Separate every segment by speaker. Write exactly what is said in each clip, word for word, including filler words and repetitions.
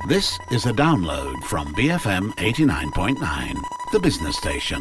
Speaker 1: This is a download from B F M eighty-nine point nine, the business station.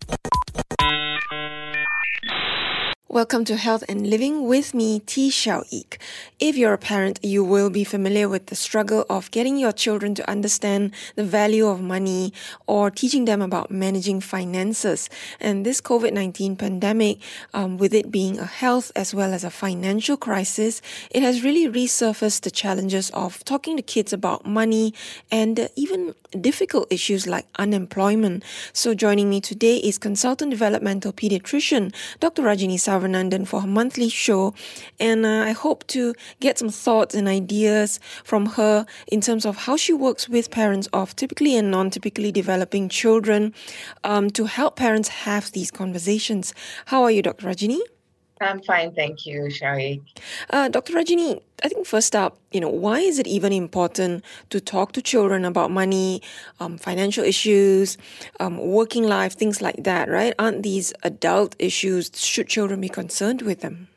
Speaker 2: Welcome to Health and Living with me, T. Xiao Eek. If you're a parent, you will be familiar with the struggle of getting your children to understand the value of money or teaching them about managing finances. And this COVID nineteen pandemic, um, with it being a health as well as a financial crisis, it has really resurfaced the challenges of talking to kids about money and uh, even difficult issues like unemployment. So joining me today is Consultant Developmental Pediatrician, Doctor Rajini Sarvanandan, for her monthly show, and uh, I hope to get some thoughts and ideas from her in terms of how she works with parents of typically and non-typically developing children um, to help parents have these conversations. How are you, Doctor Rajini?
Speaker 3: I'm fine, thank you, Shari.
Speaker 2: Uh, Doctor Rajini, I think first up, you know, why is it even important to talk to children about money, um, financial issues, um, working life, things like that, right? Aren't these adult issues? Should children be concerned with them?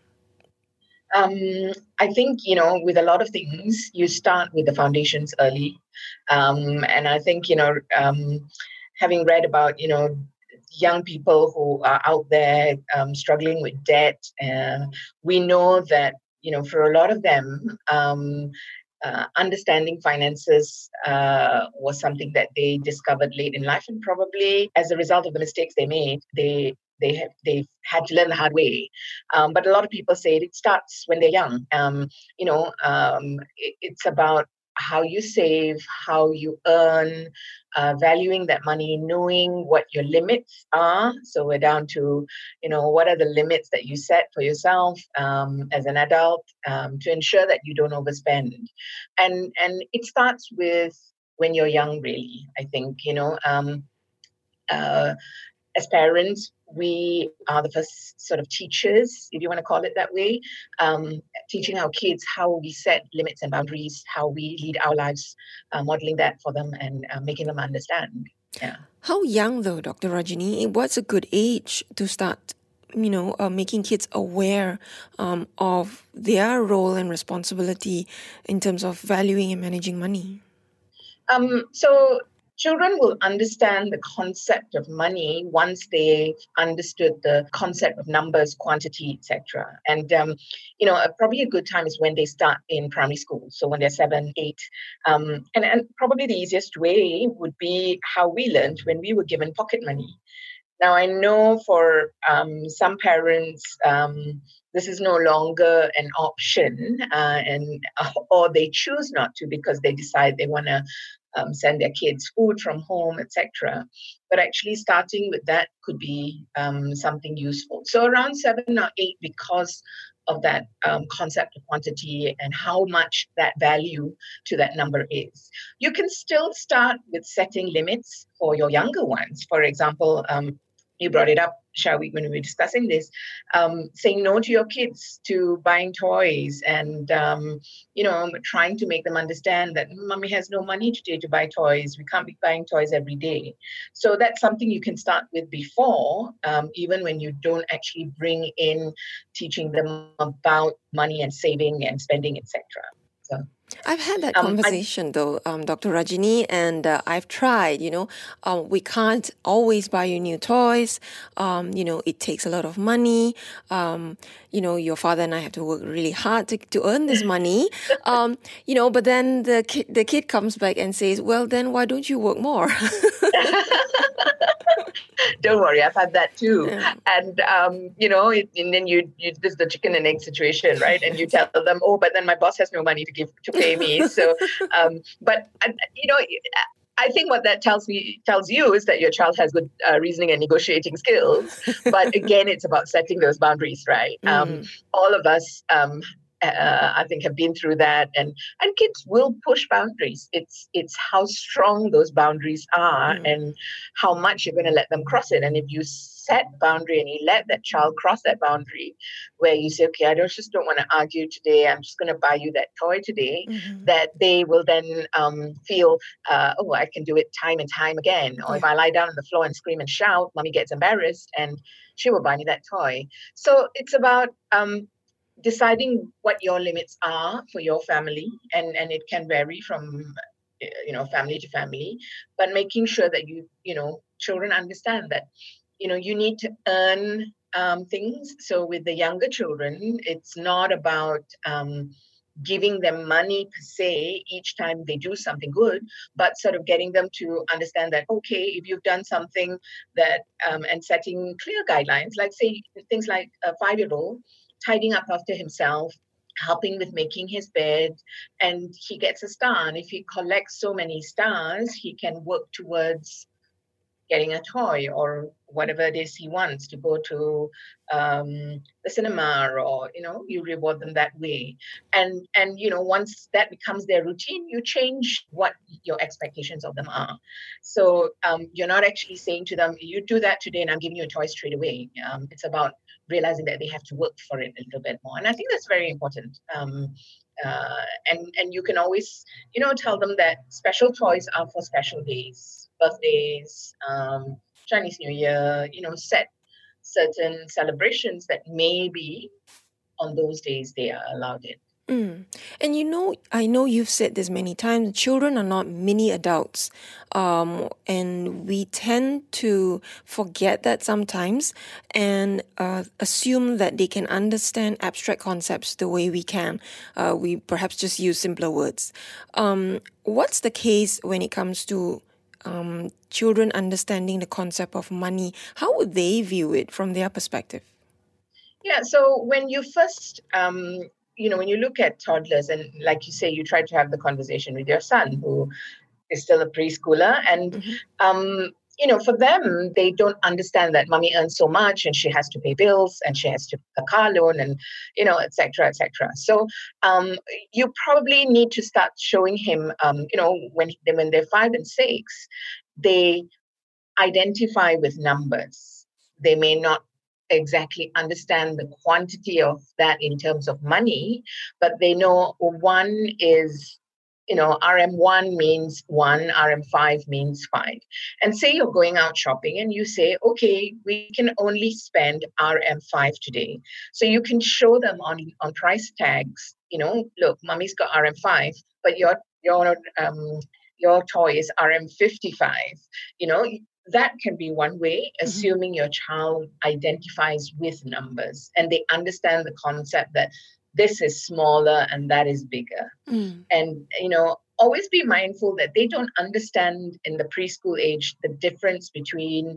Speaker 3: Um, I think, you know, with a lot of things, you start with the foundations early. Um, and I think, you know, um, having read about, you know, young people who are out there um, struggling with debt, uh, we know that, you know, for a lot of them, um, uh, understanding finances uh, was something that they discovered late in life, and probably as a result of the mistakes they made, they they have they've had to learn the hard way. Um, but a lot of people say it starts when they're young. Um, you know, um, it, it's about how you save, how you earn, uh, valuing that money, knowing what your limits are. So we're down to, you know, what are the limits that you set for yourself um, as an adult um, to ensure that you don't overspend. And and it starts with when you're young, really. I think, you know, um, uh, as parents, we are the first sort of teachers, if you want to call it that way, um, teaching our kids how we set limits and boundaries, how we lead our lives, uh, modeling that for them and uh, making them understand. Yeah.
Speaker 2: How young, though, Doctor Rajini? What's a good age to start, you know, uh, making kids aware um, of their role and responsibility in terms of valuing and managing money?
Speaker 3: Um, so children will understand the concept of money once they've understood the concept of numbers, quantity, et cetera. And, um, you know, probably a good time is when they start in primary school. So when they're seven, eight. Um, and, and probably the easiest way would be how we learned when we were given pocket money. Now, I know for um, some parents, um, this is no longer an option, uh, and or they choose not to because they decide they want to um, send their kids food from home, et cetera. But actually, starting with that could be um, something useful. So around seven or eight, because of that um, concept of quantity and how much that value to that number is. You can still start with setting limits for your younger ones. For example, um, you brought it up, shall we, when we were discussing this, um, saying no to your kids to buying toys and, um, you know, trying to make them understand that mommy has no money today to buy toys. We can't be buying toys every day. So that's something you can start with before, um, even when you don't actually bring in teaching them about money and saving and spending, et cetera. So.
Speaker 2: I've had that
Speaker 3: Um,
Speaker 2: conversation
Speaker 3: I,
Speaker 2: though, um, Doctor Rajini, and uh, I've tried, you know, um, we can't always buy you new toys. Um, you know, it takes a lot of money. Um, you know, your father and I have to work really hard to, to earn this money. Um, you know, but then the ki- the kid comes back and says, well, then why don't you work more?
Speaker 3: Don't worry, I've had that too.
Speaker 2: Yeah.
Speaker 3: And, um, you know, it, and then you, you, this is the chicken and egg situation, right? And you tell them, oh, but then my boss has no money to give, to pay me. So, um, but, uh, you know, I think what that tells me, tells you is that your child has good uh, reasoning and negotiating skills. But again, it's about setting those boundaries, right? Mm. Um, all of us, um, Uh, I think have been through that, and and kids will push boundaries. It's it's how strong those boundaries are mm. and how much you're going to let them cross it. And if you set boundary and you let that child cross that boundary, where you say, okay, I don't just don't want to argue today. I'm just going to buy you that toy today. Mm-hmm. That they will then um, feel, uh, oh, I can do it time and time again. Or yeah. if I lie down on the floor and scream and shout, mommy gets embarrassed and she will buy me that toy. So it's about um, deciding what your limits are for your family, and, and it can vary from you know, family to family, but making sure that you, you know, children understand that, you know, you need to earn um, things. So with the younger children, it's not about um, giving them money per se each time they do something good, but sort of getting them to understand that, okay, if you've done something that, um, and setting clear guidelines, like say things like a five-year-old tidying up after himself, helping with making his bed, and he gets a star. And if he collects so many stars, he can work towards getting a toy or whatever it is he wants to go to um, the cinema, or, you know, you reward them that way. And, and, you know, once that becomes their routine, you change what your expectations of them are. So um, you're not actually saying to them, you do that today and I'm giving you a toy straight away. Um, it's about realizing that they have to work for it a little bit more. And I think that's very important. Um, uh, and, and you can always, you know, tell them that special toys are for special days, birthdays, um, Chinese New Year, you know, set certain celebrations that maybe on those days they are allowed in.
Speaker 2: Mm. And you know, I know you've said this many times, children are not mini adults. Um, and we tend to forget that sometimes and uh, assume that they can understand abstract concepts the way we can. Uh, we perhaps just use simpler words. Um, what's the case when it comes to um, children understanding the concept of money? How would they view it from their perspective?
Speaker 3: Yeah, so when you first... Um, you know, when you look at toddlers, and like you say, you try to have the conversation with your son who is still a preschooler. And, mm-hmm. um, you know, for them, they don't understand that mommy earns so much and she has to pay bills and she has to pay a car loan and, you know, et cetera, et cetera. So um, you probably need to start showing him, um, you know, when, when they're five and six, they identify with numbers. They may not exactly understand the quantity of that in terms of money, but they know one is, you know, R M one means one, R M five means five. And say you're going out shopping and you say, okay, we can only spend R M five today. So you can show them on, on price tags, you know, look, mommy's got R M five, but your, your, um, your toy is R M fifty-five, you know. That can be one way, assuming mm-hmm. your child identifies with numbers and they understand the concept that this is smaller and that is bigger. Mm. And, you know, always be mindful that they don't understand in the preschool age the difference between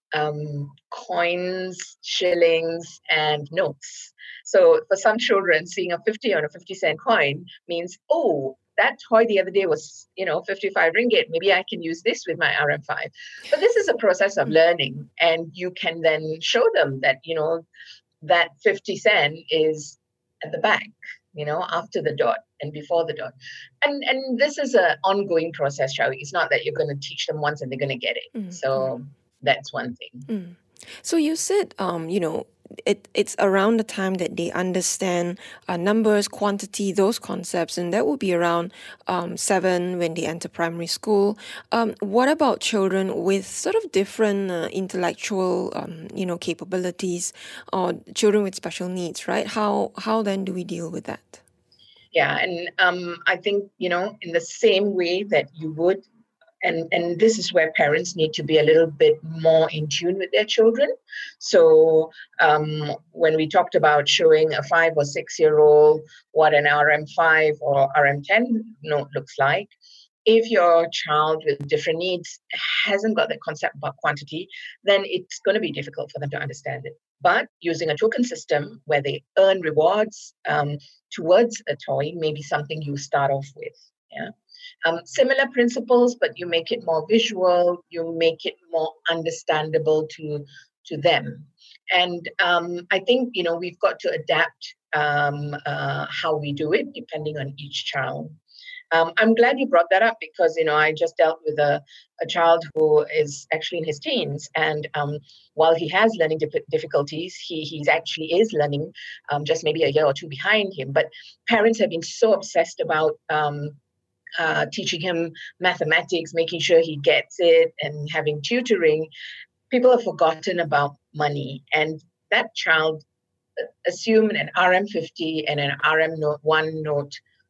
Speaker 3: um, coins, shillings, and notes. So for some children, seeing a fifty or a fifty cent coin means, oh, that toy the other day was, you know, fifty-five ringgit. Maybe I can use this with my R M five. But this is a process of learning. And you can then show them that, you know, that fifty cent is at the back, you know, after the dot and before the dot. And and this is an ongoing process, shall we? It's not that you're going to teach them once and they're going to get it. Mm-hmm. So that's one thing.
Speaker 2: Mm. So you said, um, you know, It it's around the time that they understand uh, numbers, quantity, those concepts, and that will be around um, seven when they enter primary school. Um, what about children with sort of different uh, intellectual, um, you know, capabilities, or children with special needs, right? How how then do we deal with that?
Speaker 3: Yeah, and um, I think, you know, in the same way that you would. And, and this is where parents need to be a little bit more in tune with their children. So um, when we talked about showing a five or six-year-old what an R M five or R M ten note looks like, if your child with different needs hasn't got that concept about quantity, then it's going to be difficult for them to understand it. But using a token system where they earn rewards um, towards a toy may be something you start off with. Yeah. Um, similar principles, but you make it more visual, you make it more understandable to, to them. And um, I think, you know, we've got to adapt um, uh, how we do it depending on each child. Um, I'm glad you brought that up because, you know, I just dealt with a, a child who is actually in his teens. And um, while he has learning dif- difficulties, he he's actually is learning um, just maybe a year or two behind him. But parents have been so obsessed about um, Uh, teaching him mathematics, making sure he gets it, and having tutoring, people have forgotten about money. And that child assumed an R M fifty and an R M one note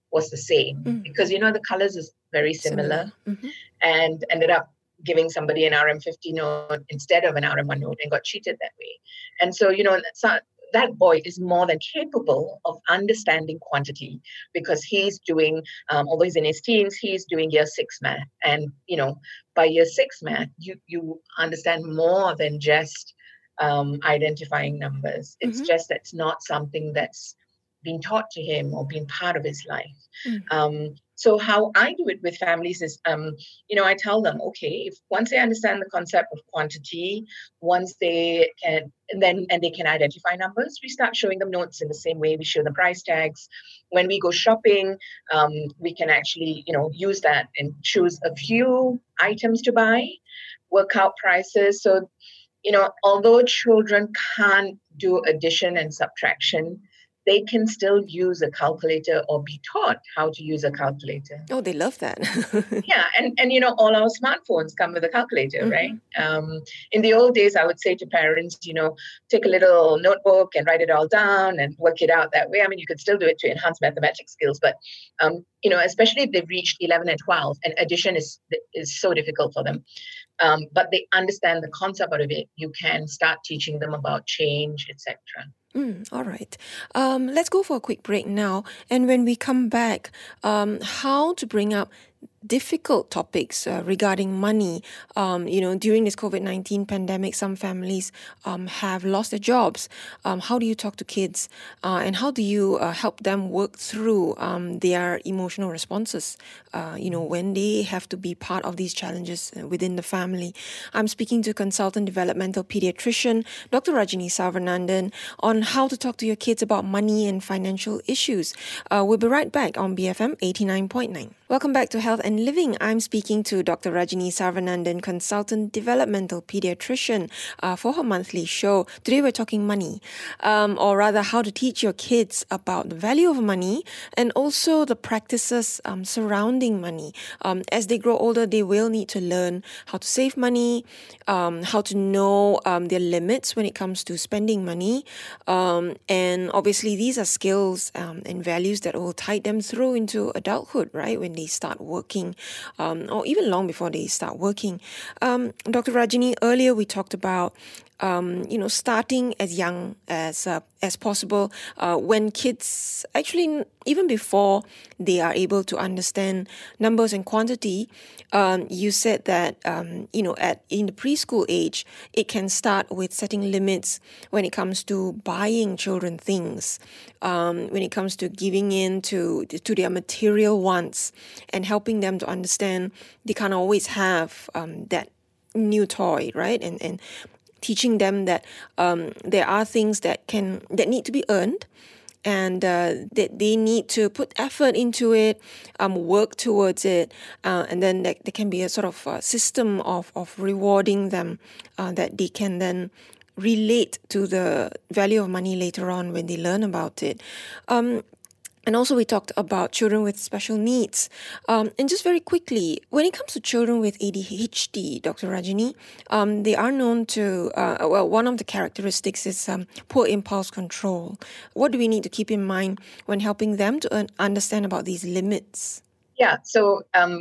Speaker 3: was the same
Speaker 2: Mm.
Speaker 3: because, you know, the colors is very similar,
Speaker 2: Similar. Mhm.
Speaker 3: and ended up giving somebody an R M fifty note instead of an R M one note and got cheated that way. And so, you know, that's not, that boy is more than capable of understanding quantity because he's doing, um, although he's in his teens, he's doing year six math. And, you know, by year six math, you, you understand more than just um, identifying numbers. It's
Speaker 2: Mhm.
Speaker 3: just that's not something that's been taught to him or been part of his life.
Speaker 2: Mm.
Speaker 3: Um, so how I do it with families is, um, you know, I tell them, okay, if once they understand the concept of quantity, once they can, and then and they can identify numbers, we start showing them notes in the same way we show the price tags. When we go shopping, um, we can actually, you know, use that and choose a few items to buy, work out prices. So, you know, although children can't do addition and subtraction, they can still use a calculator or be taught how to use a calculator.
Speaker 2: Oh, they love that.
Speaker 3: Yeah, and, and you know, all our smartphones come with a calculator,
Speaker 2: Mhm.
Speaker 3: right? Um, in the old days, I would say to parents, you know, take a little notebook and write it all down and work it out that way. I mean, you could still do it to enhance mathematics skills, but um, you know, especially if they've reached eleven and twelve, and addition is is so difficult for them. Um, but they understand the concept of it. You can start teaching them about change, et cetera.
Speaker 2: Mm, all right. Um, let's go for a quick break now. And when we come back, um, how to bring up difficult topics uh, regarding money. Um, you know, during this COVID nineteen pandemic, some families um, have lost their jobs. Um, how do you talk to kids? Uh, and how do you uh, help them work through um, their emotional responses, uh, you know, when they have to be part of these challenges uh, within the family? I'm speaking to consultant developmental pediatrician, Doctor Rajini Sarvanandan, on how to talk to your kids about money and financial issues. Uh, we'll be right back on B F M eighty-nine point nine. Welcome back to Health and Living. I'm speaking to Doctor Rajini Sarvanandan, consultant developmental pediatrician, uh, for her monthly show. Today we're talking money, um, or rather how to teach your kids about the value of money and also the practices um, surrounding money. Um, as they grow older, they will need to learn how to save money, um, how to know um, their limits when it comes to spending money. Um, and obviously these are skills um, and values that will tide them through into adulthood, right? When they start working, um, or even long before they start working. Um, Doctor Rajini, earlier we talked about Um, you know, starting as young as uh, as possible uh, when kids actually, even before they are able to understand numbers and quantity. Um, you said that um, you know, at in the preschool age, it can start with setting limits when it comes to buying children things, um, when it comes to giving in to to their material wants and helping them to understand they can't always have um, that new toy, right? And and teaching them that um, there are things that can that need to be earned, and uh, that they need to put effort into it, um, work towards it, uh, and then there, there can be a sort of uh system of of rewarding them uh, that they can then relate to the value of money later on when they learn about it. Um, And also we talked about children with special needs. Um, and just very quickly, when it comes to children with A D H D, Doctor Rajini, um, they are known to, uh, well, one of the characteristics is um, poor impulse control. What do we need to keep in mind when helping them to un- understand about these limits?
Speaker 3: Yeah, so um,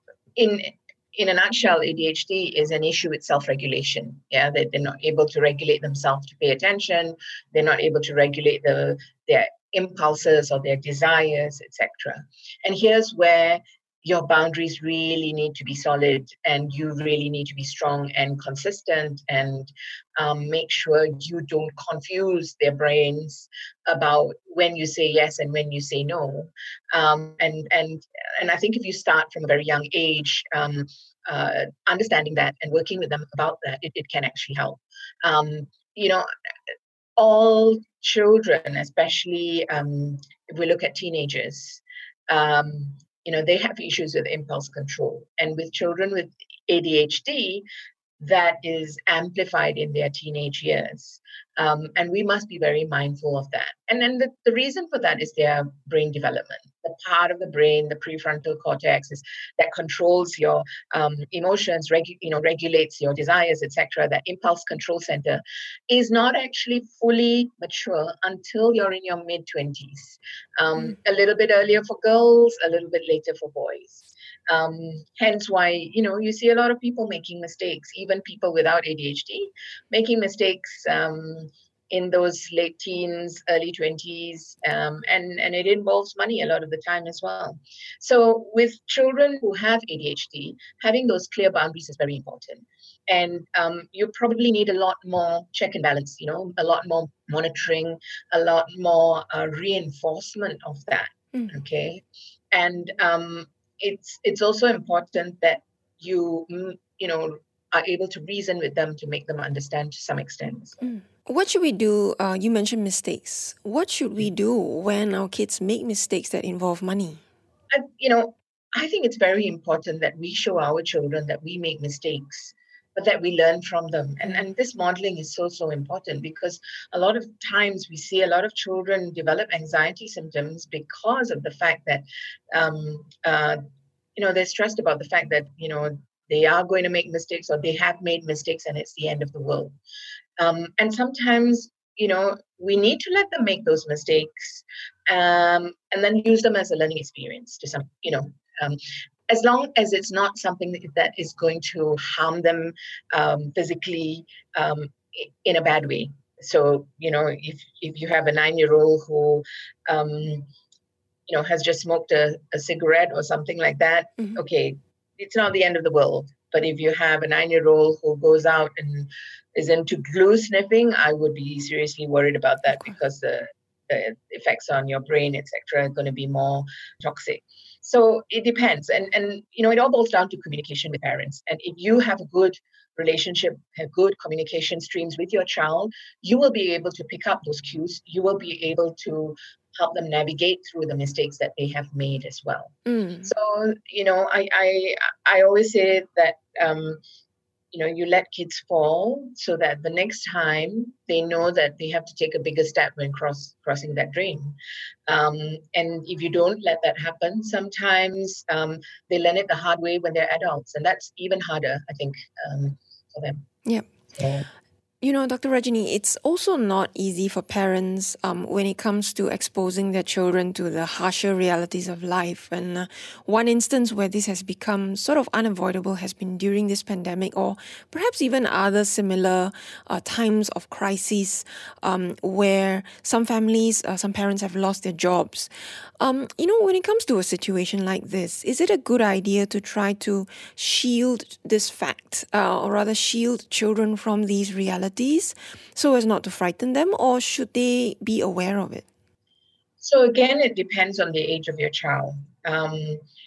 Speaker 3: in in a nutshell, A D H D is an issue with self-regulation. Yeah, they, they're not able to regulate themselves to pay attention. They're not able to regulate the their impulses or their desires, et cetera. And here's where your boundaries really need to be solid, and you really need to be strong and consistent, and um, make sure you don't confuse their brains about when you say yes and when you say no. Um, and and and I think if you start from a very young age, um, uh, understanding that and working with them about that, it, it can actually help. Um, you know, all children, especially um, if we look at teenagers, um, you know, they have issues with impulse control. And with children with A D H D, that is amplified in their teenage years. Um, and we must be very mindful of that. And then the, the reason for that is their brain development. The part of the brain, the prefrontal cortex, is that controls your um, emotions, regu- you know, regulates your desires, et cetera. That impulse control center is not actually fully mature until you're in your mid twenties. Um, mm. A little bit earlier for girls, a little bit later for boys. Um, hence why, you know, you see a lot of people making mistakes, even people without A D H D, making mistakes um, in those late teens, early twenties, um, and, and it involves money a lot of the time as well. So with children who have A D H D, having those clear boundaries is very important. And um, you probably need a lot more check and balance, you know, a lot more monitoring, a lot more uh, reinforcement of that, mm. okay? And um, It's it's also important that you you know are able to reason with them to make them understand to some extent.
Speaker 2: Mm. What should we do? Uh, you mentioned mistakes. What should we do when our kids make mistakes that involve money?
Speaker 3: I, you know, I think it's very important that we show our children that we make mistakes, but that we learn from them. And, and this modeling is so, so important, because a lot of times we see a lot of children develop anxiety symptoms because of the fact that, um, uh, you know, they're stressed about the fact that, you know, they are going to make mistakes, or they have made mistakes and it's the end of the world. Um, and sometimes, you know, we need to let them make those mistakes um, and then use them as a learning experience to some, you know, um, as long as it's not something that is going to harm them um, physically um, in a bad way. So, you know, if, if you have a nine-year-old who, um, you know, has just smoked a, a cigarette or something like that, mm-hmm. okay, it's not the end of the world. But if you have a nine-year-old who goes out and is into glue sniffing, I would be seriously worried about that, because the, the effects on your brain, et cetera, are going to be more toxic. So it depends. And, and, you know, it all boils down to communication with parents. And if you have a good relationship, have good communication streams with your child, you will be able to pick up those cues. You will be able to help them navigate through the mistakes that they have made as well. Mm. So, you know, I, I, I always say that, um, you know, you let kids fall so that the next time they know that they have to take a bigger step when cross, crossing that drain. Um, and if you don't let that happen, sometimes um, they learn it the hard way when they're adults. And that's even harder, I think, um, for them.
Speaker 2: Yep. So, you know, Doctor Rajini, it's also not easy for parents um, when it comes to exposing their children to the harsher realities of life. And uh, one instance where this has become sort of unavoidable has been during this pandemic, or perhaps even other similar uh, times of crises um, where some families, uh, some parents have lost their jobs. Um, you know, when it comes to a situation like this, is it a good idea to try to shield this fact, uh, or rather shield children from these realities so as not to frighten them, or should they be aware of it?
Speaker 3: So again, it depends on the age of your child. Um,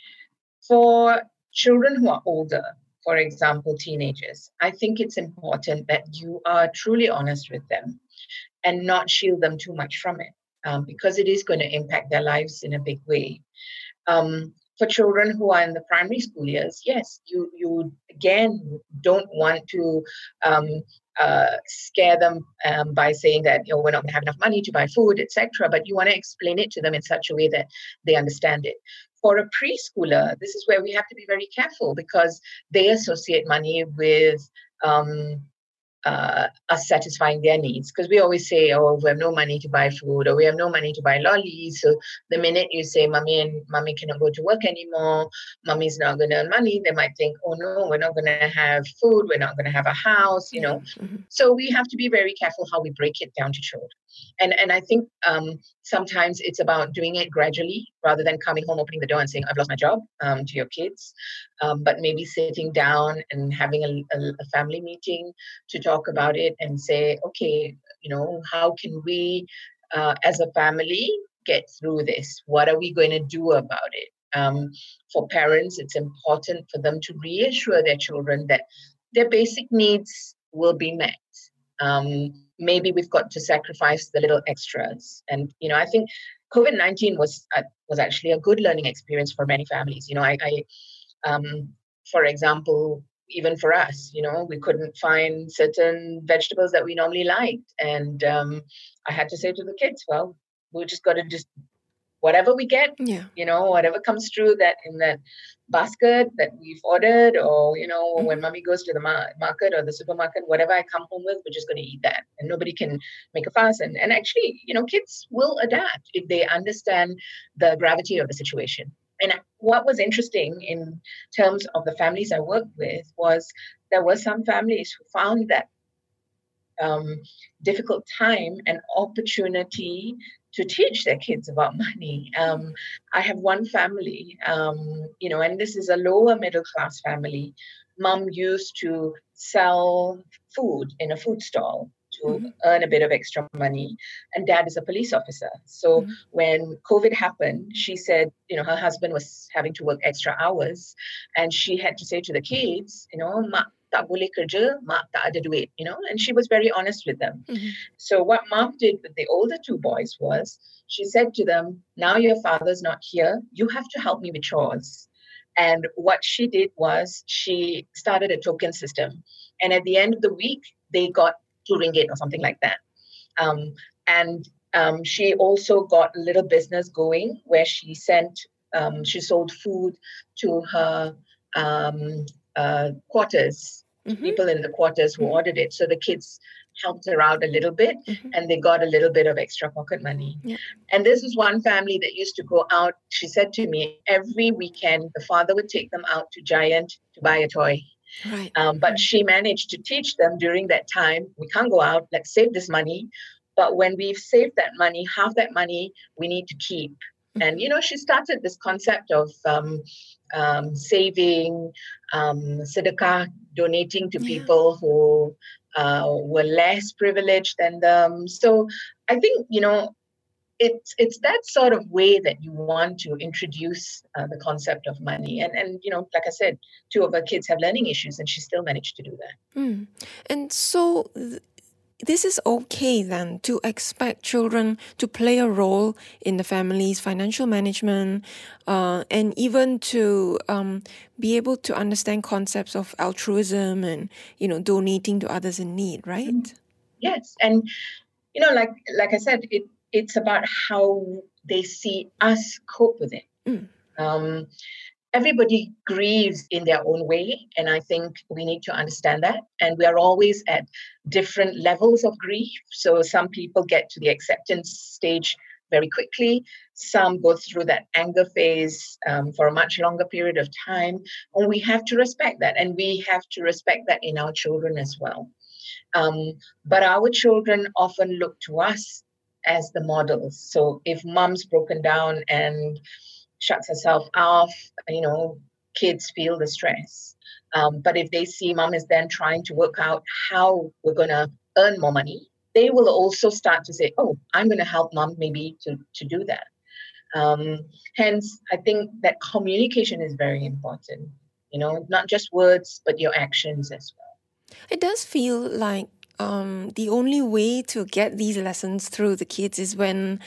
Speaker 3: for children who are older, for example, teenagers, I think it's important that you are truly honest with them and not shield them too much from it. Um, because it is going to impact their lives in a big way. Um, for children who are in the primary school years, yes, you you again don't want to um, uh, scare them um, by saying that, you know, we're not going to have enough money to buy food, et cetera. But you want to explain it to them in such a way that they understand it. For a preschooler, this is where we have to be very careful, because they associate money with um, Uh, us satisfying their needs, because we always say, oh, we have no money to buy food, or we have no money to buy lollies. So the minute you say mommy and mommy cannot go to work anymore, mommy's not going to earn money, they might think, oh no, we're not going to have food, we're not going to have a house, you know. Mm-hmm. So we have to be very careful how we break it down to children. And and I think um, sometimes it's about doing it gradually, rather than coming home, opening the door and saying, I've lost my job um, to your kids. Um, but maybe sitting down and having a, a, a family meeting to talk about it and say, okay, you know, how can we uh, as a family get through this? What are we going to do about it? Um, for parents, it's important for them to reassure their children that their basic needs will be met. Um, maybe we've got to sacrifice the little extras. And, you know, I think COVID nineteen was uh, was actually a good learning experience for many families. You know, I, I um, for example, even for us, you know, we couldn't find certain vegetables that we normally liked. And um, I had to say to the kids, well, we just got to just, whatever we get,
Speaker 2: Yeah.
Speaker 3: you know, whatever comes through that in that basket that we've ordered, or, you know, mm-hmm. when mommy goes to the ma- market or the supermarket, whatever I come home with, we're just going to eat that. And nobody can make a fuss. And, and actually, you know, kids will adapt if they understand the gravity of the situation. And what was interesting in terms of the families I worked with was there were some families who found that um, difficult time an opportunity to teach their kids about money. Um, I have one family, um, you know, and this is a lower middle class family. Mom used to sell food in a food stall to mm-hmm. earn a bit of extra money. And dad is a police officer. So mm-hmm. when COVID happened, she said, you know, her husband was having to work extra hours. And she had to say to the kids, you know, mak tak boleh kerja, mak tak ada duit, you know, and she was very honest with them. Mm-hmm. So what mom did with the older two boys was she said to them, now your father's not here, you have to help me with chores. And what she did was she started a token system. And at the end of the week, they got two ringgit or something like that. Um, and um, she also got a little business going where she sent, um, she sold food to her um, uh, quarters, mm-hmm. people in the quarters who mm-hmm. ordered it. So the kids helped her out a little bit mm-hmm. and they got a little bit of extra pocket money. Yeah. And this is one family that used to go out. She said to me, every weekend, the father would take them out to Giant to buy a toy.
Speaker 2: Right.
Speaker 3: Um, but she managed to teach them during that time, we can't go out, let's save this money. But when we've saved that money, half that money we need to keep. Mm-hmm. And, you know, she started this concept of um, um, saving, um, sedekah, donating to yeah. people who uh, were less privileged than them. So I think, you know, It's it's that sort of way that you want to introduce uh, the concept of money. And, and, you know, like I said, two of her kids have learning issues and she still managed to do that.
Speaker 2: Mm. And so th- this is okay then to expect children to play a role in the family's financial management uh, and even to um, be able to understand concepts of altruism and, you know, donating to others in need, right? Mm.
Speaker 3: Yes. And, you know, like like I said, it it's about how they see us cope with it. Mm. Um, everybody grieves in their own way. And I think we need to understand that. And we are always at different levels of grief. So some people get to the acceptance stage very quickly. Some go through that anger phase um, for a much longer period of time. And we have to respect that. And we have to respect that in our children as well. Um, but our children often look to us as the models. So if mom's broken down and shuts herself off, you know, kids feel the stress. Um, but if they see mom is then trying to work out how we're going to earn more money, they will also start to say, oh, I'm going to help mom maybe to, to do that. Um, hence, I think that communication is very important, you know, not just words, but your actions as well.
Speaker 2: It does feel like Um, the only way to get these lessons through the kids is when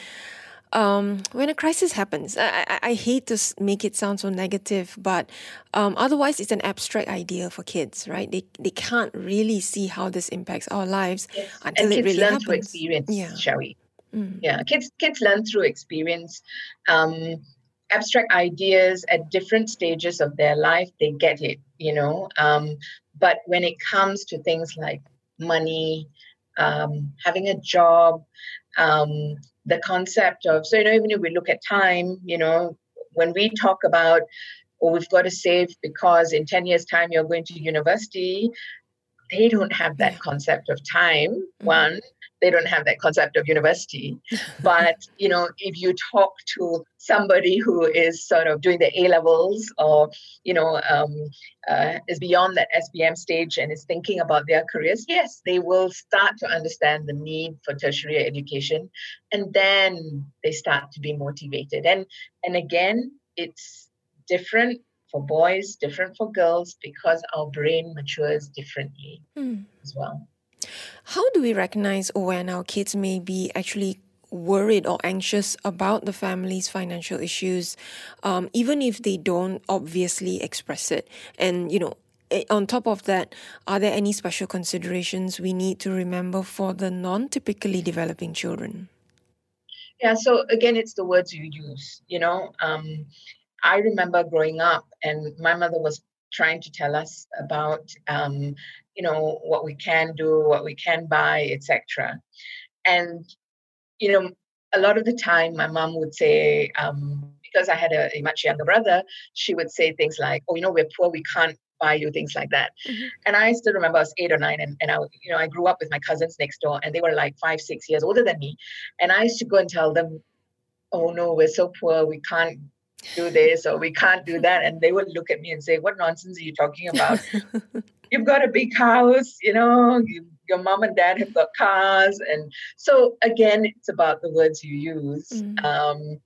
Speaker 2: um, when a crisis happens. I, I, I hate to make it sound so negative, but um, otherwise it's an abstract idea for kids, right? They they can't really see how this impacts our lives
Speaker 3: yes.
Speaker 2: until
Speaker 3: and
Speaker 2: it really
Speaker 3: learn
Speaker 2: happens.
Speaker 3: Through experience,
Speaker 2: yeah.
Speaker 3: shall we? Mm. Yeah, kids kids learn through experience. Um, abstract ideas at different stages of their life, they get it, you know. Um, but when it comes to things like money, um, having a job, um, the concept of, so, you know, even if we look at time, you know, when we talk about, oh, we've got to save because in ten years' time you're going to university, they don't have that concept of time. Mm-hmm. One, they don't have that concept of university. But, you know, if you talk to somebody who is sort of doing the A-levels or, you know, um, uh, is beyond that S B M stage and is thinking about their careers, yes, they will start to understand the need for tertiary education. And then they start to be motivated. And, and again, it's different for boys, different for girls, because our brain matures differently mm. as well.
Speaker 2: How do we recognize when our kids may be actually worried or anxious about the family's financial issues, um, even if they don't obviously express it? And, you know, eh, on top of that, are there any special considerations we need to remember for the non-typically developing children?
Speaker 3: Yeah, so again, it's the words you use. You know, um, I remember growing up, and my mother was trying to tell us about, um, you know, what we can do, what we can buy, et cetera. And you know, a lot of the time, my mom would say, um, because I had a, a much younger brother, she would say things like, "Oh, you know, we're poor, we can't buy you things like that."
Speaker 2: Mm-hmm.
Speaker 3: And I still remember I was eight or nine, and, and I, you know, I grew up with my cousins next door, and they were like five, six years older than me. And I used to go and tell them, "Oh no, we're so poor, we can't do this or we can't do that." And they would look at me and say, "What nonsense are you talking about? You've got a big house, you know, you, your mom and dad have got cars." And so again, it's about the words you use.
Speaker 2: Mm.
Speaker 3: Um,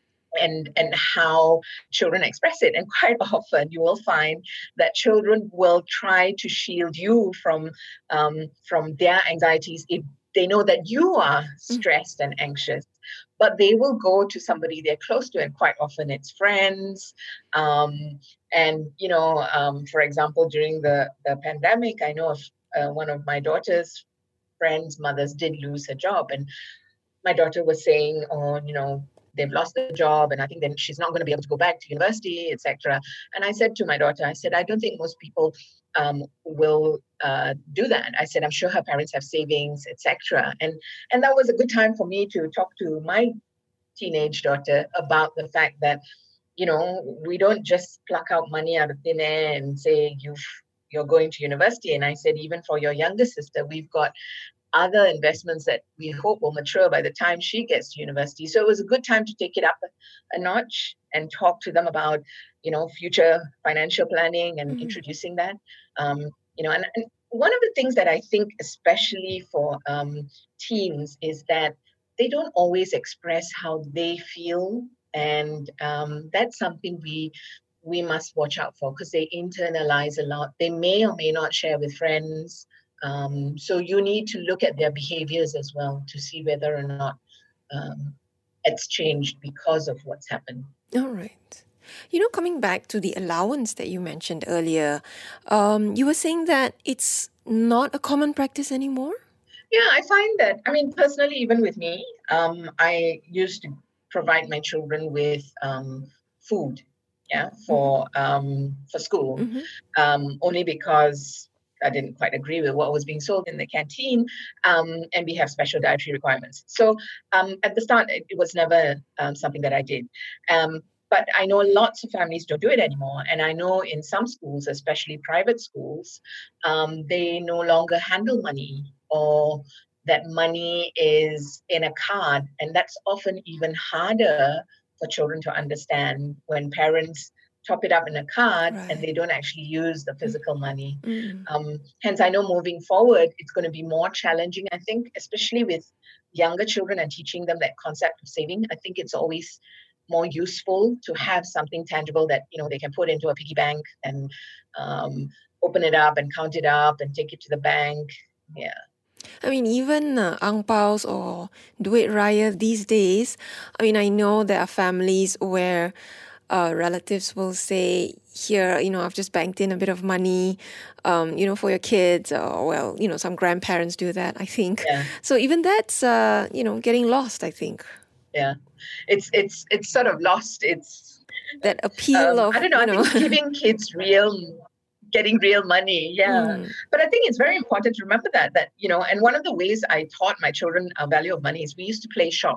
Speaker 3: and and how children express it. And quite often you will find that children will try to shield you from um, from their anxieties if they know that you are stressed and anxious. But they will go to somebody they're close to, and quite often it's friends. Um, and, you know, um, for example, during the, the pandemic, I know of uh, one of my daughter's friends' mothers did lose her job. And my daughter was saying, "Oh, you know, they've lost the job, and I think then she's not going to be able to go back to university, et cetera" And I said to my daughter, I said, "I don't think most people um, will uh, do that." I said, "I'm sure her parents have savings, et cetera" And and that was a good time for me to talk to my teenage daughter about the fact that, you know, we don't just pluck out money out of thin air and say you've you're going to university. And I said, even for your younger sister, we've got other investments that we hope will mature by the time she gets to university. So it was a good time to take it up a, a notch and talk to them about, you know, future financial planning and mm-hmm. introducing that. Um, you know, and, and one of the things that I think, especially for um, teens, is that they don't always express how they feel. And um, that's something we we must watch out for, because they internalize a lot. They may or may not share with friends. Um, so you need to look at their behaviors as well to see whether or not um, it's changed because of what's happened.
Speaker 2: All right. You know, coming back to the allowance that you mentioned earlier, um, you were saying that it's not a common practice anymore?
Speaker 3: Yeah, I find that, I mean, personally, even with me, um, I used to provide my children with um, food, yeah, for mm-hmm. um, for school, mm-hmm. um, only because I didn't quite agree with what was being sold in the canteen, um, and we have special dietary requirements. So um, at the start, it, it was never um, something that I did. Um, but I know lots of families don't do it anymore. And I know in some schools, especially private schools, um, they no longer handle money, or that money is in a card. And that's often even harder for children to understand when parents top it up in a card, right, and they don't actually use the physical money. Mm. Um, hence, I know moving forward, it's going to be more challenging, I think, especially with younger children and teaching them that concept of saving. I think it's always more useful to have something tangible that, you know, they can put into a piggy bank and um, open it up and count it up and take it to the bank. Yeah.
Speaker 2: I mean, even uh, ang paos or duit raya these days, I mean, I know there are families where Uh, relatives will say, "Here, you know, I've just banked in a bit of money, um, you know, for your kids," or, well, you know, some grandparents do that, I think.
Speaker 3: Yeah.
Speaker 2: So even that's, uh, you know, getting lost, I think.
Speaker 3: Yeah, it's it's it's sort of lost. It's
Speaker 2: that appeal
Speaker 3: um,
Speaker 2: of,
Speaker 3: I don't know,
Speaker 2: you
Speaker 3: I
Speaker 2: know.
Speaker 3: think giving kids real, getting real money. Yeah. Mm. But I think it's very important to remember that, that, you know, and one of the ways I taught my children a value of money is we used to play shop.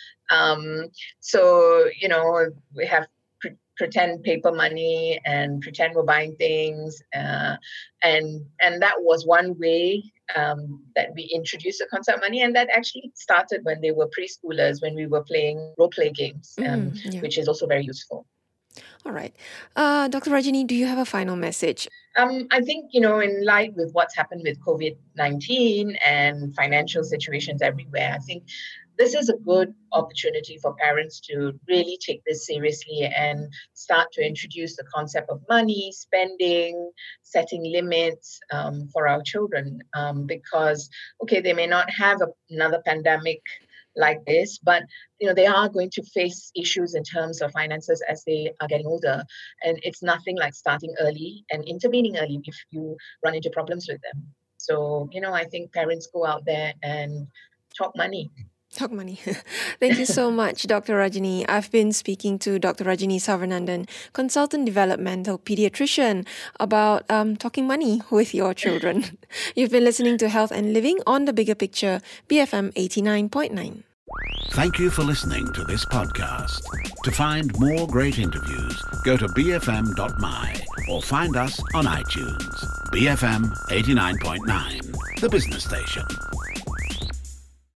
Speaker 3: Um, so, you know, we have pretend paper money and pretend we're buying things. Uh, and and that was one way um, that we introduced the concept of money. And that actually started when they were preschoolers, when we were playing role play games, um, mm, yeah. which is also very useful.
Speaker 2: All right. Uh, Doctor Rajini, do you have a final message?
Speaker 3: Um, I think, you know, in light with what's happened with covid nineteen and financial situations everywhere, I think this is a good opportunity for parents to really take this seriously and start to introduce the concept of money, spending, setting limits um, for our children. Um, because, okay, they may not have a, another pandemic like this, but you know they are going to face issues in terms of finances as they are getting older, and it's nothing like starting early and intervening early if you run into problems with them. So you know I think parents go out there and talk money.
Speaker 2: Talk money. Thank you so much, Doctor Rajini. I've been speaking to Doctor Rajini Sarvanandan, consultant developmental pediatrician, about um, talking money with your children. You've been listening to Health and Living on The Bigger Picture, B F M eighty-nine point nine.
Speaker 1: Thank you for listening to this podcast. To find more great interviews, go to b f m dot m y or find us on iTunes. B F M eighty-nine point nine, the business station.